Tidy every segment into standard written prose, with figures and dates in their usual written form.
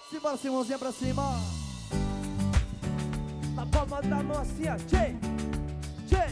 Simbora, mãozinha pra cima. Na palma da mão assim, ó. Tchê, tchê.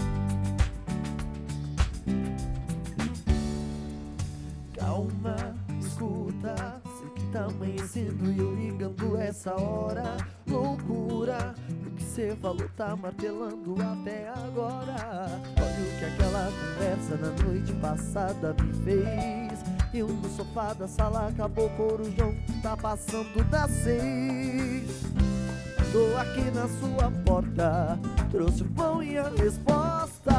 Calma, escuta, sei que tá amanhecendo e eu ligando essa hora. Loucura, o que cê falou tá martelando até agora. Olha o que aquela conversa na noite passada me fez. Eu no sofá da sala, acabou o corujão, tá passando das 6. Tô aqui na sua porta, trouxe o pão e a resposta.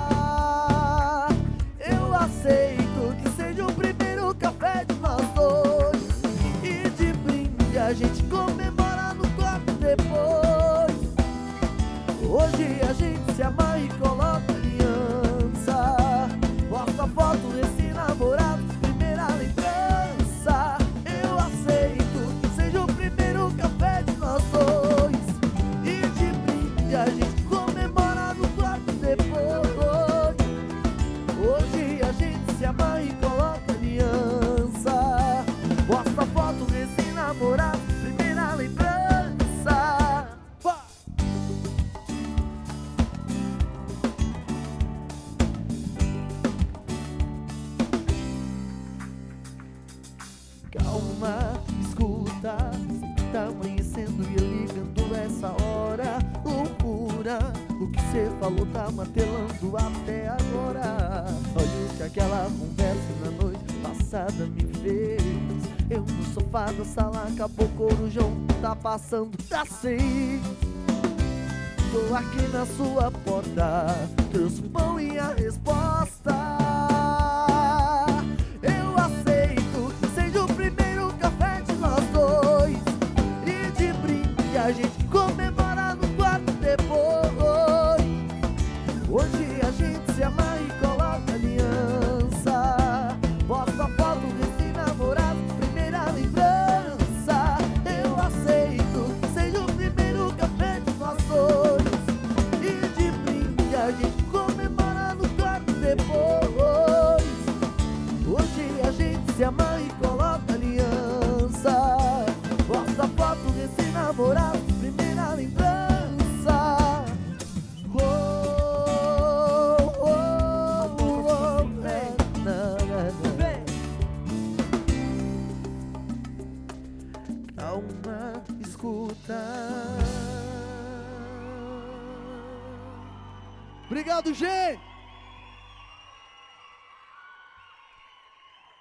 Eu aceito que seja o primeiro café de nós dois, e de brinde a gente comemora no quarto depois. Hoje a gente se amarra e coloca aliança, posta a foto desse namorado, primeira lembrança. Eu aceito que seja o primeiro café de nós dois, e de brinde a gente comemora no quarto depois. Hoje a gente se amarra e coloca aliança, posta a foto desse namorado, primeira lembrança. Calma, escuta, sei que tá amanhecendo e eu ligando essa hora. Loucura, o que cê falou tá martelando até agora. Olha o que aquela conversa na noite passada me fez. Eu no sofá da sala, acabou o corujão, tá passando das 6. Tô aqui na sua porta, trouxe o pão e a resposta. Eu aceito que seja o primeiro café de nós dois, e de brinde a gente comemora no quarto depois. Hoje a gente se amarra e coloca aliança, posta a foto desse namorado, primeira lembrança. Eu aceito que seja o primeiro café de nós dois, e de brinde a gente comemora no quarto depois. Hoje a gente se amarra e coloca aliança, posta a foto desse namorado, primeira lembrança. Calma, escuta. Obrigado, gente!